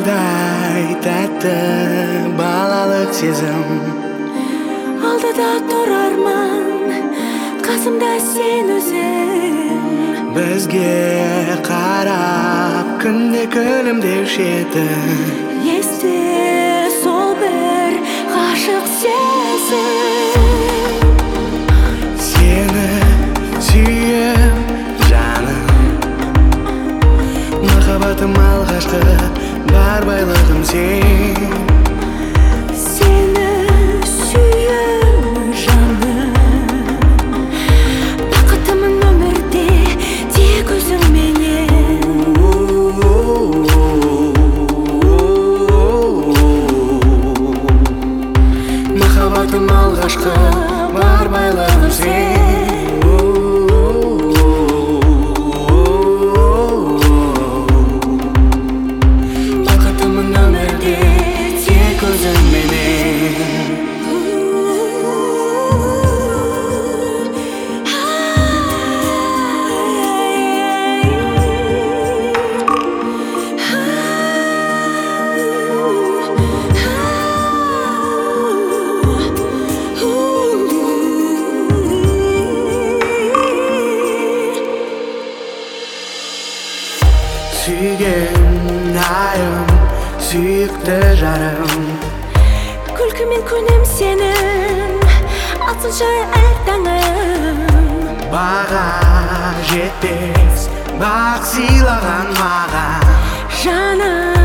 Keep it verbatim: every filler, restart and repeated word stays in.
Балдай тәтті балалық сезім, алдыда тұр арман, қасымда сен өзің. Бізге қарап күнде күлімдеуші едің. Есте сол бір ғашық сезім. Сені сүйем жаным, махаббатым алғашқы, бар байлығым сен. Сені сүйем жаным, бақытымын өмірде тек өзіңменен. Махаббатым алғашқы, бар байлығым сен. Бақытымын өмірде тек өзіңменен. Сүйген айым, сүйікті жарым, Күлкімен күнім сенің, атсыншы әр таңым. баға жетпес бақ сыйлаған маған. Жаным